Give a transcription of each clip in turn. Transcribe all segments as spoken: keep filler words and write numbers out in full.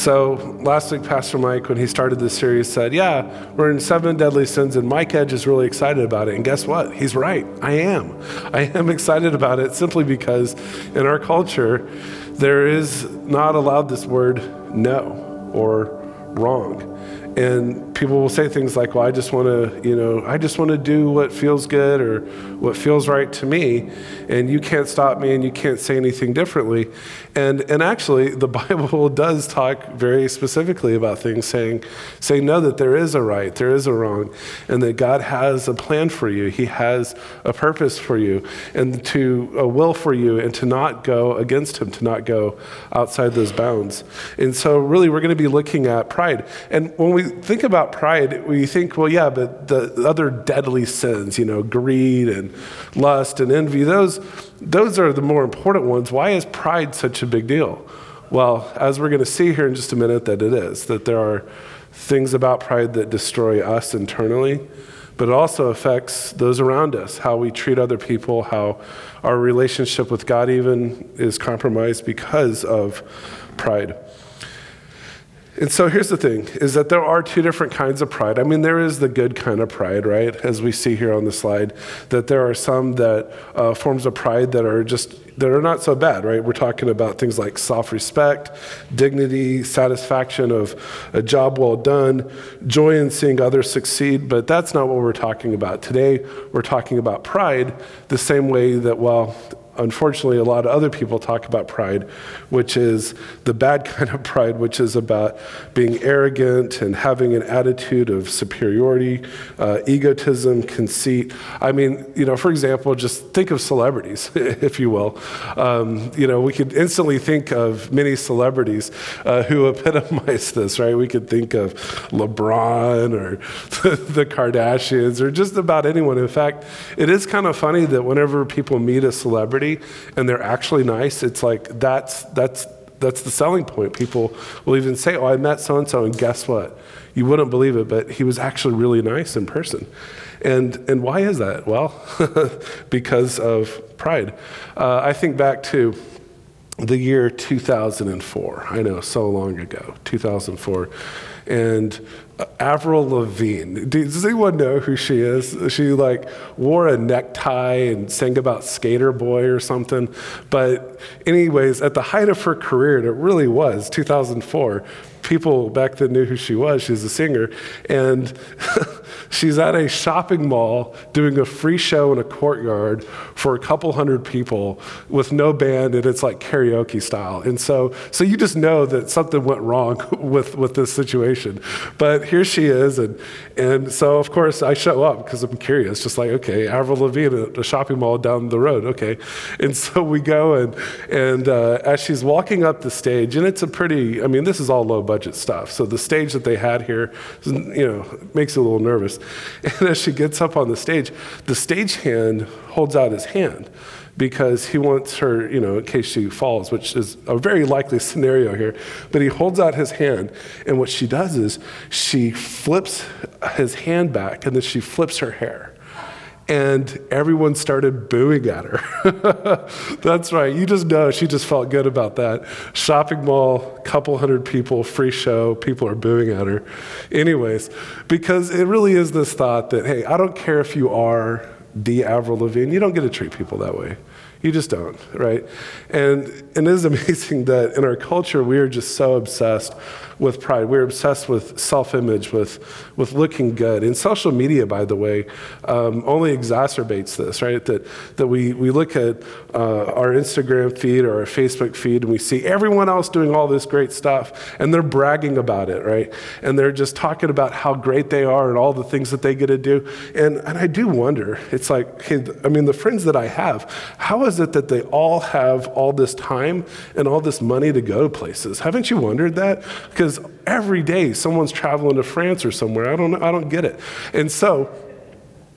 So last week, Pastor Mike, when he started this series, said, yeah, we're in seven deadly sins, and Mike Edge is really excited about it. And guess what? He's right. I am. I am excited about it simply because in our culture, there is not allowed this word no or wrong. And people will say things like, well, I just want to, you know, I just want to do what feels good or what feels right to me. And you can't stop me and you can't say anything differently. And and actually, the Bible does talk very specifically about things, saying, saying no, that there is a right, there is a wrong, and that God has a plan for you. He has a purpose for you, and to a will for you, and to not go against him, to not go outside those bounds. And so really, we're going to be looking at pride. And when we think about pride, we think, well, yeah, but the other deadly sins, you know, greed and lust and envy, those those are the more important ones. Why is pride such a big deal? Well, as we're going to see here in just a minute, that it is, that there are things about pride that destroy us internally, but it also affects those around us, how we treat other people, how our relationship with God even is compromised because of pride. And so here's the thing, is that there are two different kinds of pride. I mean, there is the good kind of pride, right? As we see here on the slide, that there are some that uh, forms of pride that are just, that are not so bad, right? We're talking about things like self-respect, dignity, satisfaction of a job well done, joy in seeing others succeed, but that's not what we're talking about. Today, we're talking about pride the same way that, well, unfortunately, a lot of other people talk about pride, which is the bad kind of pride, which is about being arrogant and having an attitude of superiority, uh, egotism, conceit. I mean, you know, for example, just think of celebrities, if you will. Um, you know, we could instantly think of many celebrities uh, who epitomize this, right? We could think of LeBron or the Kardashians or just about anyone. In fact, it is kind of funny that whenever people meet a celebrity, and they're actually nice, it's like that's that's that's the selling point. People will even say, oh, I met so-and-so, and guess what? You wouldn't believe it, but he was actually really nice in person. And and why is that? Well, because of pride. Uh, I think back to the year two thousand four. I know, so long ago, two thousand four. And Avril Lavigne, does anyone know who she is? She like wore a necktie and sang about Skater Boy or something. But anyways, at the height of her career, and it really was two thousand four, people back then knew who she was. She's a singer. And she's at a shopping mall doing a free show in a courtyard for a couple hundred people with no band, and it's like karaoke style. And so so you just know that something went wrong with, with this situation. But here she is, and and so of course I show up because I'm curious, just like, okay, Avril Lavigne at a shopping mall down the road, okay. And so we go, and and uh, as she's walking up the stage, and it's a pretty, I mean, this is all low budget stuff. So the stage that they had here, you know, makes you a little nervous. And as she gets up on the stage, the stagehand holds out his hand because he wants her, you know, in case she falls, which is a very likely scenario here. But he holds out his hand, and what she does is she flips his hand back, and then she flips her hair. And everyone started booing at her. That's right. You just know she just felt good about that. Shopping mall, couple hundred people, free show, people are booing at her. Anyways, because it really is this thought that, hey, I don't care if you are the Avril Lavigne, you don't get to treat people that way. You just don't, right? And, and it is amazing that in our culture, we are just so obsessed with pride. We're obsessed with self-image, with, with looking good. And social media, by the way, um, only exacerbates this, right? That, that we, we look at uh, our Instagram feed or our Facebook feed, and we see everyone else doing all this great stuff, and they're bragging about it, right? And they're just talking about how great they are and all the things that they get to do. And, and I do wonder, it's like, hey, I mean, the friends that I have, how is it that they all have all this time and all this money to go to places? Haven't you wondered that? Because every day someone's traveling to France or somewhere. I don't know. I don't get it. And so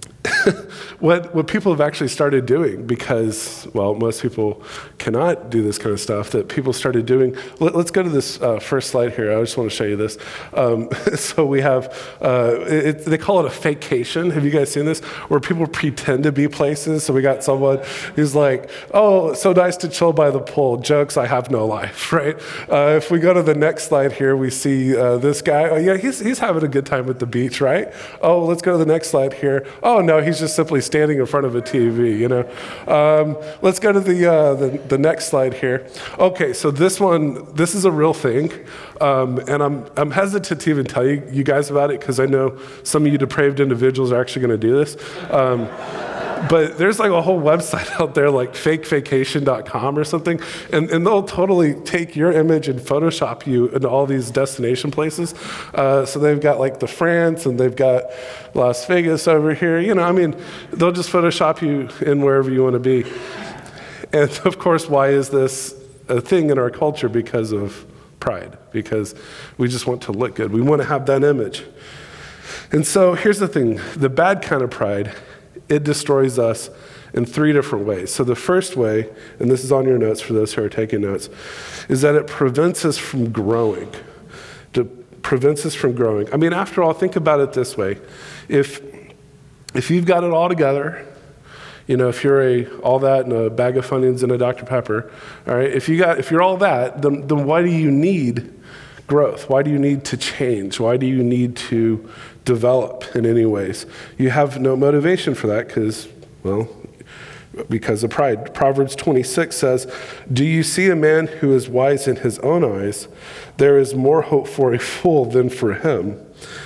what what people have actually started doing, because, well, most people cannot do this kind of stuff, that people started doing. Let, let's go to this uh, first slide here. I just want to show you this. Um, so we have, uh, it, they call it a fakecation. Have you guys seen this? Where people pretend to be places. So we got someone who's like, oh, so nice to chill by the pool. Jokes, I have no life, right? Uh, if we go to the next slide here, we see uh, this guy. Oh, yeah, he's, he's having a good time at the beach, right? Oh, let's go to the next slide here. Oh, no, he's just simply standing in front of a T V, you know? Um, let's go to the, uh, the, the next slide here. Okay, so this one, this is a real thing. Um, and I'm, I'm hesitant to even tell you, you guys about it, because I know some of you depraved individuals are actually going to do this. Um, But there's like a whole website out there like fake vacation dot com or something, and, and they'll totally take your image and Photoshop you into all these destination places. Uh, so they've got like the France, and they've got Las Vegas over here. You know, I mean, they'll just Photoshop you in wherever you want to be. And of course, why is this a thing in our culture? Because of pride, because we just want to look good. We want to have that image. And so here's the thing, the bad kind of pride, it destroys us in three different ways. So the first way, and this is on your notes for those who are taking notes, is that it prevents us from growing. It prevents us from growing. I mean, after all, think about it this way. If, if you've got it all together, you know, if you're a all that and a bag of Funyuns and a Doctor Pepper, all right, if, you got, if you're all that, then, then why do you need growth? Why do you need to change? Why do you need to develop in any ways? You have no motivation for that because, well, because of pride. Proverbs twenty-six says, do you see a man who is wise in his own eyes? There is more hope for a fool than for him.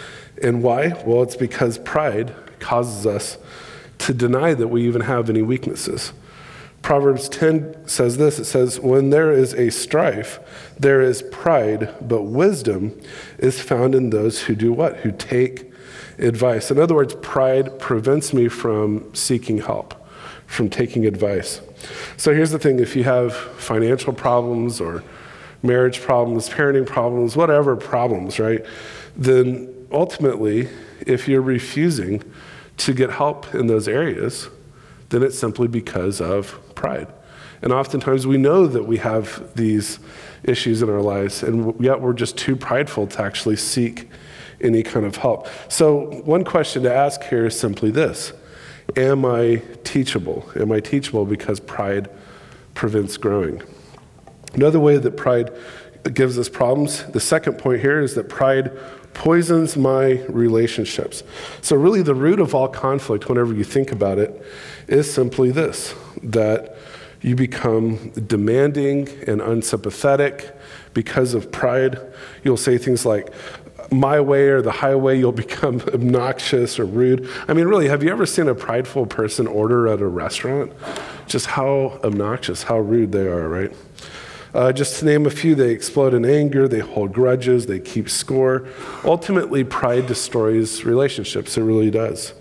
And why? Well, it's because pride causes us to deny that we even have any weaknesses. Proverbs ten says this, it says, when there is a strife, there is pride, but wisdom is found in those who do what? Who take advice. In other words, pride prevents me from seeking help, from taking advice. So here's the thing, if you have financial problems or marriage problems, parenting problems, whatever problems, right, then ultimately, if you're refusing to get help in those areas, then it's simply because of pride. And oftentimes we know that we have these issues in our lives, and yet we're just too prideful to actually seek any kind of help. So one question to ask here is simply this: am I teachable? Am I teachable because pride prevents growing? Another way that pride gives us problems, the second point here, is that pride poisons my relationships. So really the root of all conflict, whenever you think about it, is simply this, that you become demanding and unsympathetic because of pride. You'll say things like, my way or the highway. You'll become obnoxious or rude. I mean, really, have you ever seen a prideful person order at a restaurant? Just how obnoxious, how rude they are, right? Uh, just to name a few, they explode in anger, they hold grudges, they keep score. Ultimately, pride destroys relationships. It really does.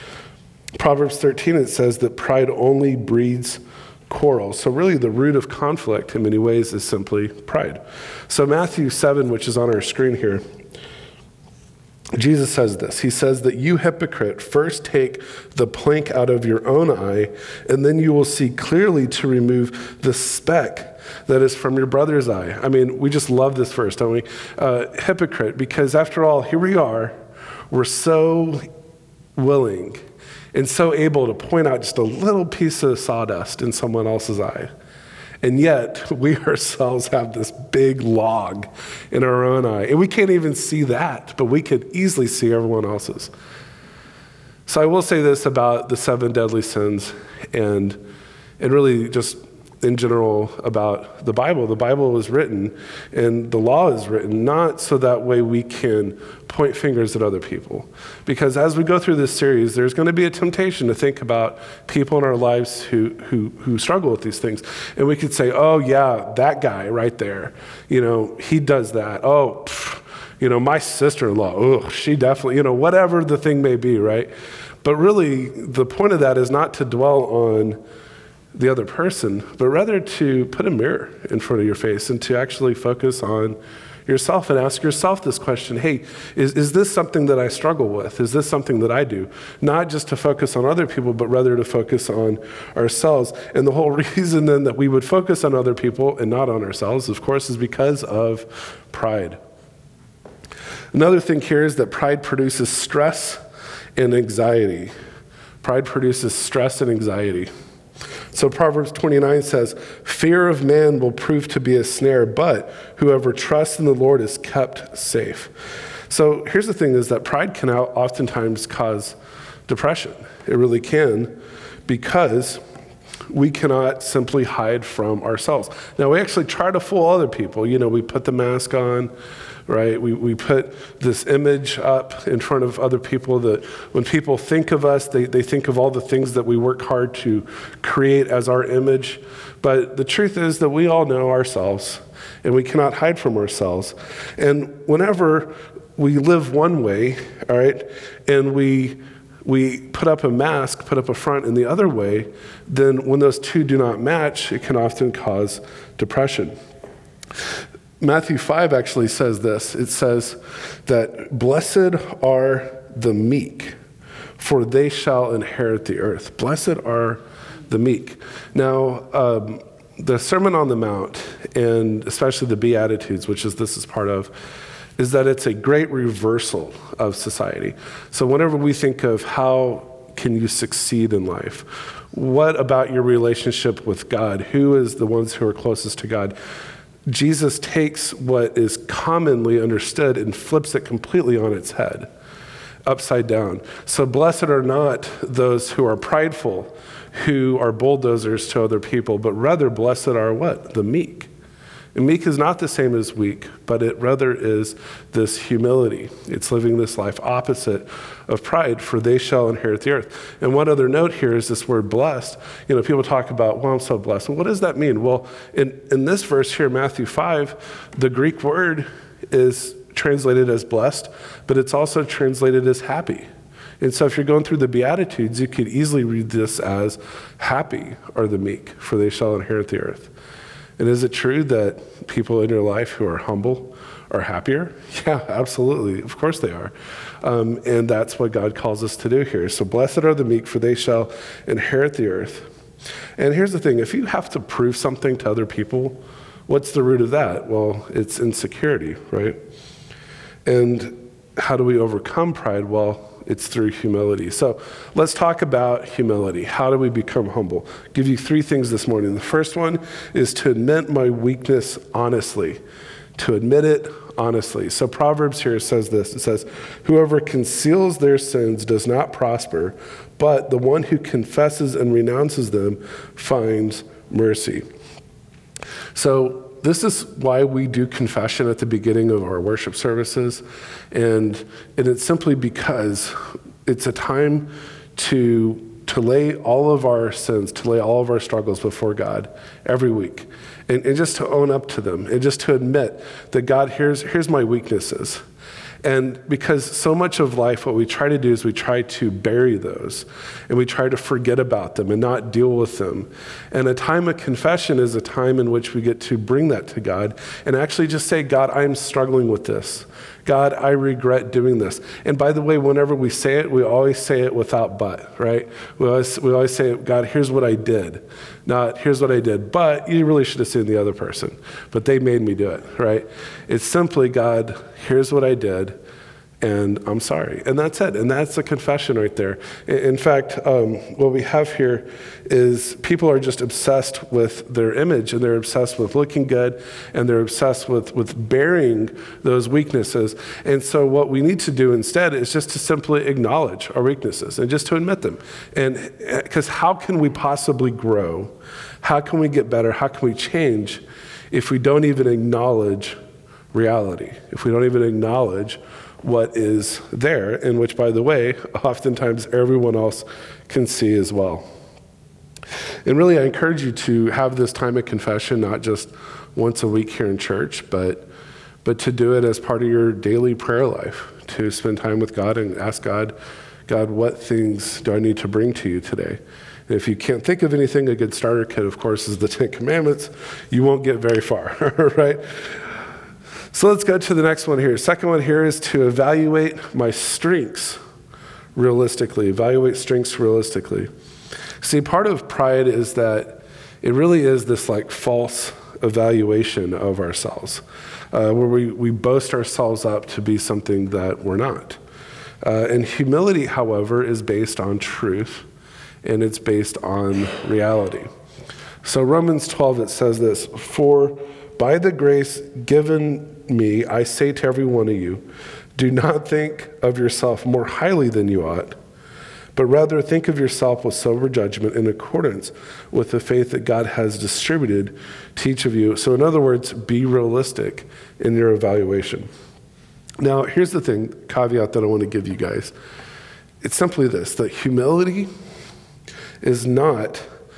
Proverbs thirteen, it says that pride only breeds quarrel. So really the root of conflict in many ways is simply pride. So Matthew seven, which is on our screen here, Jesus says this. He says that you hypocrite, first take the plank out of your own eye, and then you will see clearly to remove the speck that is from your brother's eye. I mean, we just love this verse, don't we? Uh, hypocrite, because after all, here we are. We're so willing and so able to point out just a little piece of sawdust in someone else's eye. And yet, we ourselves have this big log in our own eye. And we can't even see that, but we could easily see everyone else's. So I will say this about the seven deadly sins and, and really just in general about the Bible. The Bible was written and the law is written not so that way we can point fingers at other people. Because as we go through this series, there's going to be a temptation to think about people in our lives who, who, who struggle with these things. And we could say, oh yeah, that guy right there, you know, he does that. Oh, pff, you know, my sister-in-law, oh, she definitely, you know, whatever the thing may be, right? But really, the point of that is not to dwell on the other person, but rather to put a mirror in front of your face and to actually focus on yourself and ask yourself this question. Hey, is, is this something that I struggle with? Is this something that I do? Not just to focus on other people, but rather to focus on ourselves. And the whole reason then that we would focus on other people and not on ourselves, of course, is because of pride. Another thing here is that pride produces stress and anxiety. Pride produces stress and anxiety. So Proverbs twenty-nine says, fear of man will prove to be a snare, but whoever trusts in the Lord is kept safe. So here's the thing is that pride can oftentimes cause depression. It really can, because we cannot simply hide from ourselves. Now, we actually try to fool other people. You know, we put the mask on, right? We we put this image up in front of other people that when people think of us, they, they think of all the things that we work hard to create as our image. But the truth is that we all know ourselves, and we cannot hide from ourselves. And whenever we live one way, all right, and we we put up a mask, put up a front in the other way, then when those two do not match, it can often cause depression. Matthew five actually says this. It says that blessed are the meek, for they shall inherit the earth. Blessed are the meek. Now, um, the Sermon on the Mount, and especially the Beatitudes, which is this is part of, is that it's a great reversal of society. So whenever we think of how can you succeed in life, what about your relationship with God? Who is the ones who are closest to God? Jesus takes what is commonly understood and flips it completely on its head, upside down. So blessed are not those who are prideful, who are bulldozers to other people, but rather blessed are what? The meek. And meek is not the same as weak, but it rather is this humility. It's living this life opposite of pride, for they shall inherit the earth. And one other note here is this word blessed. You know, people talk about, well, I'm so blessed. Well, what does that mean? Well, in, in this verse here, Matthew five, the Greek word is translated as blessed, but it's also translated as happy. And so if you're going through the Beatitudes, you could easily read this as happy are the meek, for they shall inherit the earth. And is it true that people in your life who are humble are happier? Yeah, absolutely. Of course they are. Um, and that's what God calls us to do here. So blessed are the meek, for they shall inherit the earth. And here's the thing. If you have to prove something to other people, what's the root of that? Well, it's insecurity, right? And how do we overcome pride? Well, it's through humility. So let's talk about humility. How do we become humble? I'll give you three things this morning. The first one is to admit my weakness honestly. To admit it honestly. So Proverbs here says this. It says, whoever conceals their sins does not prosper, but the one who confesses and renounces them finds mercy. So this is why we do confession at the beginning of our worship services. And, and it's simply because it's a time to, to lay all of our sins, to lay all of our struggles before God every week. And, and just to own up to them, and just to admit that God, here's, here's my weaknesses. And because so much of life, what we try to do is we try to bury those, and we try to forget about them and not deal with them. And a time of confession is a time in which we get to bring that to God and actually just say, God, I'm struggling with this. God, I regret doing this. And by the way, whenever we say it, we always say it without but, right? We always, we always say, God, here's what I did. Not, here's what I did, but you really should have seen the other person. But they made me do it, right? It's simply, God, here's what I did, and I'm sorry. And that's it. And that's a confession right there. In fact, um, what we have here is people are just obsessed with their image, and they're obsessed with looking good, and they're obsessed with, with bearing those weaknesses. And so what we need to do instead is just to simply acknowledge our weaknesses and just to admit them. And because how can we possibly grow? How can we get better? How can we change if we don't even acknowledge reality? If we don't even acknowledge what is there, and which, by the way, oftentimes everyone else can see as well. And really, I encourage you to have this time of confession, not just once a week here in church, but but to do it as part of your daily prayer life, to spend time with God and ask God, God, what things do I need to bring to you today? And if you can't think of anything, a good starter kit, of course, is the Ten Commandments. You won't get very far, right? So let's go to the next one here. Second one here is to evaluate my strengths realistically. Evaluate strengths realistically. See, part of pride is that it really is this like false evaluation of ourselves, uh, where we, we boast ourselves up to be something that we're not. Uh, and humility, however, is based on truth, and it's based on reality. So Romans twelve, it says this, "For by the grace given me, I say to every one of you, do not think of yourself more highly than you ought, but rather think of yourself with sober judgment in accordance with the faith that God has distributed to each of you." So in other words, be realistic in your evaluation. Now, here's the thing, caveat that I want to give you guys. It's simply this, that humility is not,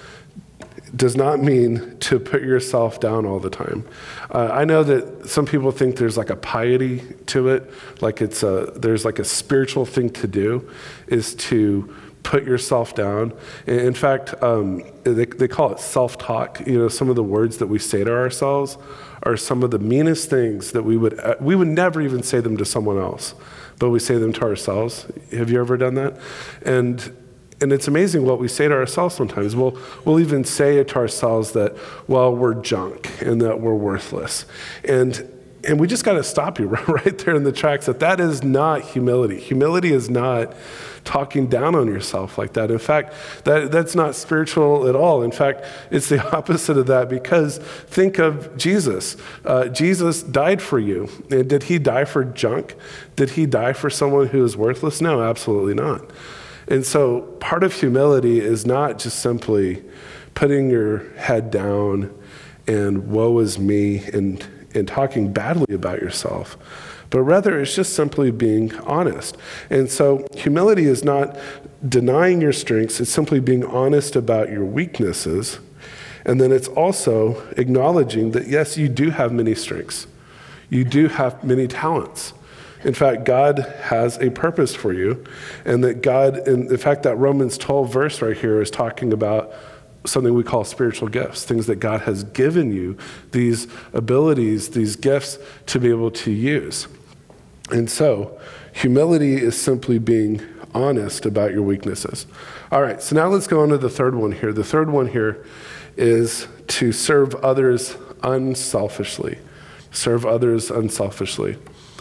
does not mean to put yourself down all the time. Uh, I know that some people think there's like a piety to it, like it's a, there's like a spiritual thing to do, is to put yourself down. In fact, um, they, they call it self-talk. You know, some of the words that we say to ourselves are some of the meanest things that we would, uh, we would never even say them to someone else, but we say them to ourselves. Have you ever done that? And And it's amazing what we say to ourselves sometimes. We'll, we'll even say it to ourselves that, well, we're junk and that we're worthless. And, and we just got to stop you right there in the tracks that that is not humility. Humility is not talking down on yourself like that. In fact, that, that's not spiritual at all. In fact, it's the opposite of that, because think of Jesus. Uh, Jesus died for you. And did he die for junk? Did he die for someone who is worthless? No, absolutely not. And so part of humility is not just simply putting your head down and woe is me and, and talking badly about yourself, but rather it's just simply being honest. And so humility is not denying your strengths, it's simply being honest about your weaknesses. And then it's also acknowledging that, yes, you do have many strengths. You do have many talents. In fact, God has a purpose for you, and that God, in, in fact, that Romans twelve verse right here is talking about something we call spiritual gifts, things that God has given you, these abilities, these gifts to be able to use. And so, humility is simply being honest about your weaknesses. All right, so now let's go on to the third one here. The third one here is to serve others unselfishly. Serve others unselfishly.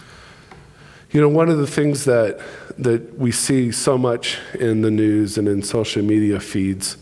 You know, one of the things that that we see so much in the news and in social media feeds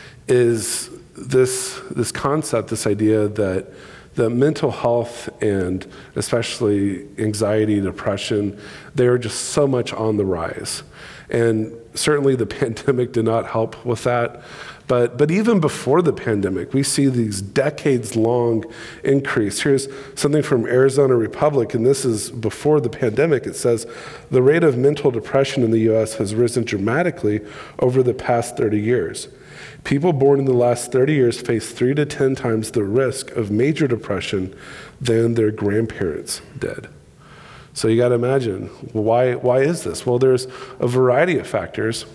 is this this concept, this idea that that mental health and especially anxiety, depression, they are just so much on the rise. And certainly the pandemic did not help with that. But but even before the pandemic, we see these decades-long increase. Here's something from Arizona Republic, and this is before the pandemic. It says, the rate of mental depression in the U S has risen dramatically over the past thirty years. People born in the last thirty years face three to ten times the risk of major depression than their grandparents did. So you got to imagine, why, why is this? Well, there's a variety of factors.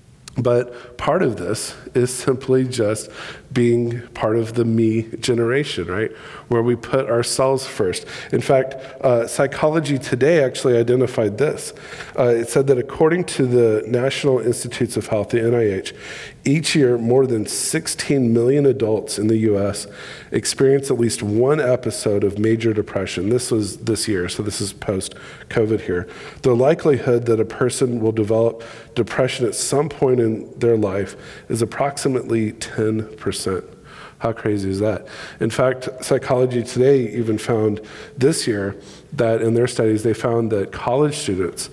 But part of this is simply just being part of the me generation, right? Where we put ourselves first. In fact, uh, Psychology Today actually identified this. Uh, it said that according to the National Institutes of Health, the N I H, each year more than sixteen million adults in the U S experience at least one episode of major depression. This was this year, so this is post-COVID here. The likelihood that a person will develop depression at some point in their life is approximately ten percent. How crazy is that? In fact, Psychology Today even found this year that in their studies, they found that college students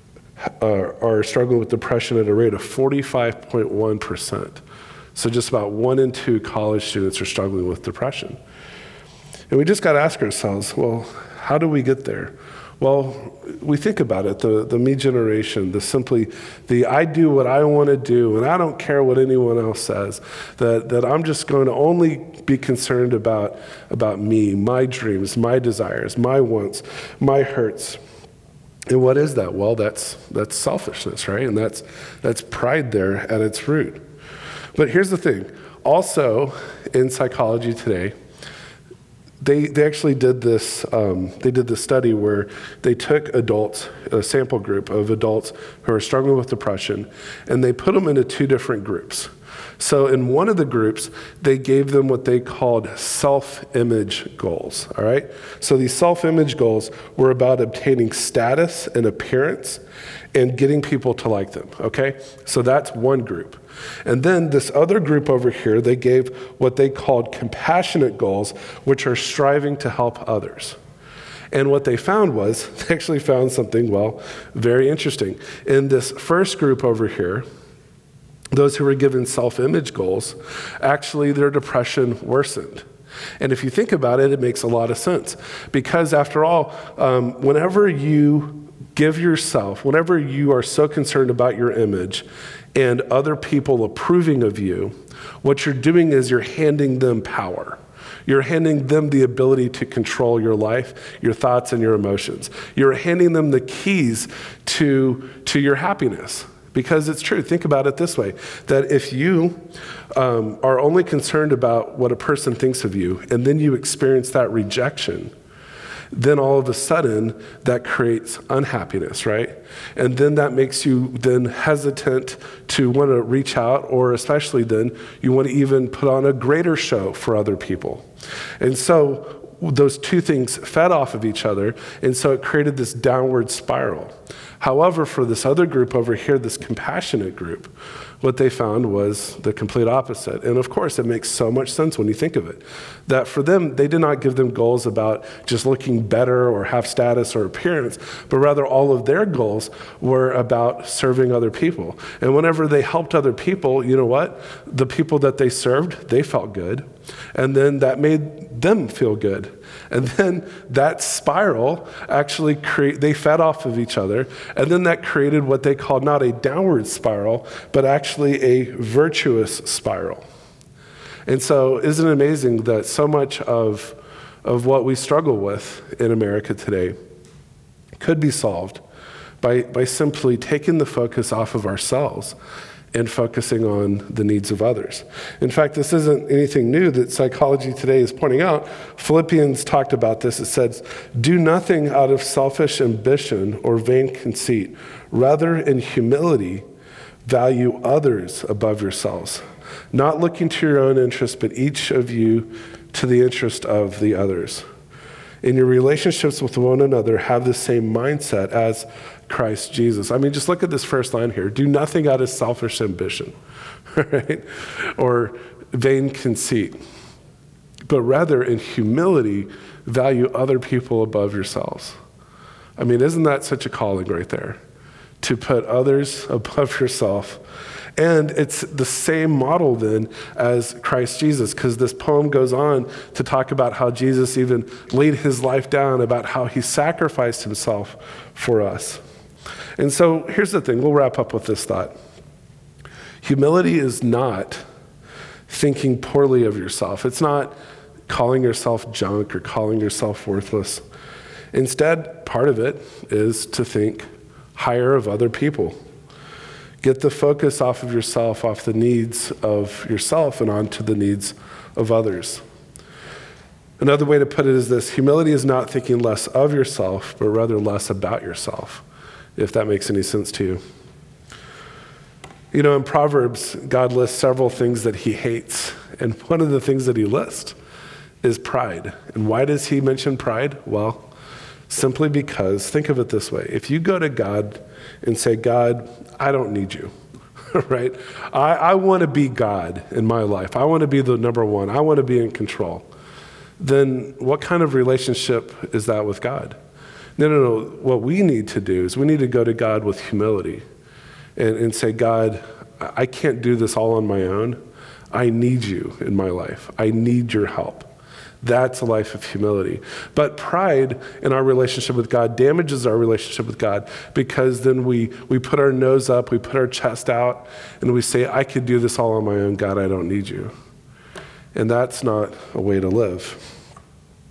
uh, are struggling with depression at a rate of forty-five point one percent. So just about one in two college students are struggling with depression. And we just got to ask ourselves, well, how do we get there? Well, we think about it, the, the me generation, the simply, the I do what I want to do, and I don't care what anyone else says, that, that I'm just going to only be concerned about, about me, my dreams, my desires, my wants, my hurts. And what is that? Well, that's, that's selfishness, right? And that's, that's pride there at its root. But here's the thing. Also, in Psychology Today, they they actually did this. Um, they did this study where they took adults, a sample group of adults who are struggling with depression, and they put them into two different groups. So in one of the groups, they gave them what they called self-image goals, all right? So these self-image goals were about obtaining status and appearance and getting people to like them, okay? So that's one group. And then this other group over here, they gave what they called compassionate goals, which are striving to help others. And what they found was, they actually found something, well, very interesting. In this first group over here, those who were given self-image goals, actually their depression worsened. And if you think about it, it makes a lot of sense. Because after all, um, whenever you give yourself, whenever you are so concerned about your image and other people approving of you, what you're doing is you're handing them power. You're handing them the ability to control your life, your thoughts, and your emotions. You're handing them the keys to, to your happiness. Because it's true. Think about it this way, that if you um, are only concerned about what a person thinks of you, and then you experience that rejection, then all of a sudden that creates unhappiness, right? And then that makes you then hesitant to want to reach out, or especially then you want to even put on a greater show for other people. And so those two things fed off of each other, and so it created this downward spiral. However, for this other group over here, this compassionate group, what they found was the complete opposite. And of course, it makes so much sense when you think of it, that for them, they did not give them goals about just looking better or have status or appearance, but rather all of their goals were about serving other people. And whenever they helped other people, you know what? The people that they served, they felt good. And then that made them feel good. And then that spiral actually create, they fed off of each other. And then that created what they called not a downward spiral, but actually a virtuous spiral. And so isn't it amazing that so much of, of what we struggle with in America today could be solved by, by simply taking the focus off of ourselves and focusing on the needs of others. In fact, this isn't anything new that Psychology Today is pointing out. Philippians talked about this. It says, do nothing out of selfish ambition or vain conceit. Rather, in humility, value others above yourselves, not looking to your own interest, but each of you to the interest of the others. In your relationships with one another, have the same mindset as Christ Jesus. I mean, just look at this first line here. Do nothing out of selfish ambition, right? Or vain conceit, but rather in humility, value other people above yourselves. I mean, isn't that such a calling right there? To put others above yourself. And it's the same model then as Christ Jesus, because this poem goes on to talk about how Jesus even laid his life down, about how he sacrificed himself for us. And so here's the thing, we'll wrap up with this thought. Humility is not thinking poorly of yourself. It's not calling yourself junk or calling yourself worthless. Instead, part of it is to think higher of other people. Get the focus off of yourself, off the needs of yourself, and onto the needs of others. Another way to put it is this: humility is not thinking less of yourself, but rather less about yourself, if that makes any sense to you. You know, in Proverbs, God lists several things that he hates, and one of the things that he lists is pride. And why does he mention pride? Well, simply because, think of it this way, if you go to God and say, God, I don't need you, right? I, I want to be God in my life. I want to be the number one. I want to be in control. Then what kind of relationship is that with God? No, no, no. What we need to do is we need to go to God with humility and, and say, God, I can't do this all on my own. I need you in my life. I need your help. That's a life of humility. But pride in our relationship with God damages our relationship with God, because then we, we put our nose up, we put our chest out, and we say, I could do this all on my own. God, I don't need you. And that's not a way to live.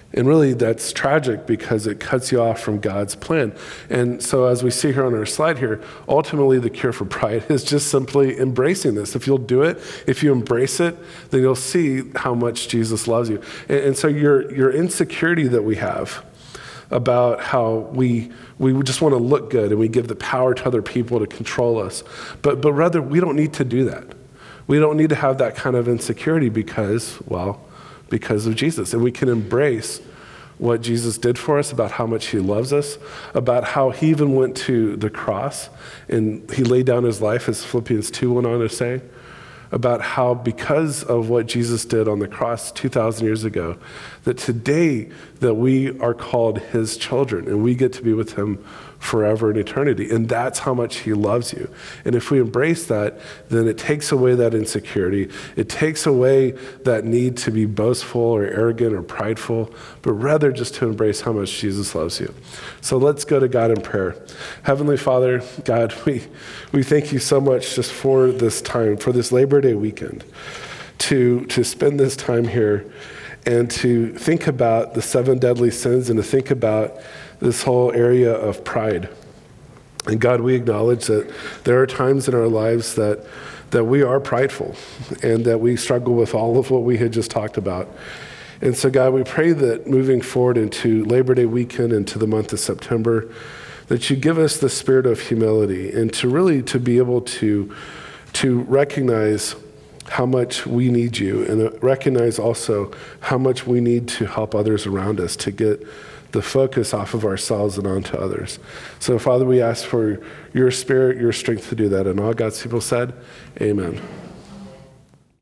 And really, that's tragic because it cuts you off from God's plan. And so as we see here on our slide here, ultimately the cure for pride is just simply embracing this. If you'll do it, if you embrace it, then you'll see how much Jesus loves you. And, and so your, your insecurity that we have about how we we just want to look good and we give the power to other people to control us. But, but rather, we don't need to do that. We don't need to have that kind of insecurity because, well, because of Jesus. And we can embrace what Jesus did for us, about how much he loves us, about how he even went to the cross and he laid down his life, as Philippians two went on to say, about how because of what Jesus did on the cross two thousand years ago, that today that we are called his children and we get to be with him forever in eternity. And that's how much he loves you. And if we embrace that, then it takes away that insecurity. It takes away that need to be boastful or arrogant or prideful, but rather just to embrace how much Jesus loves you. So let's go to God in prayer. Heavenly Father, God, we, we thank you so much just for this time, for this Labor Day weekend, to, to spend this time here and to think about the seven deadly sins and to think about this whole area of pride. And God, we acknowledge that there are times in our lives that that we are prideful and that we struggle with all of what we had just talked about. And so God, we pray that moving forward into Labor Day weekend, into the month of September, that you give us the spirit of humility and to really to be able to, to recognize how much we need you and recognize also how much we need to help others around us to get the focus off of ourselves and onto others. So Father, we ask for your spirit, your strength to do that. And all God's people said, amen.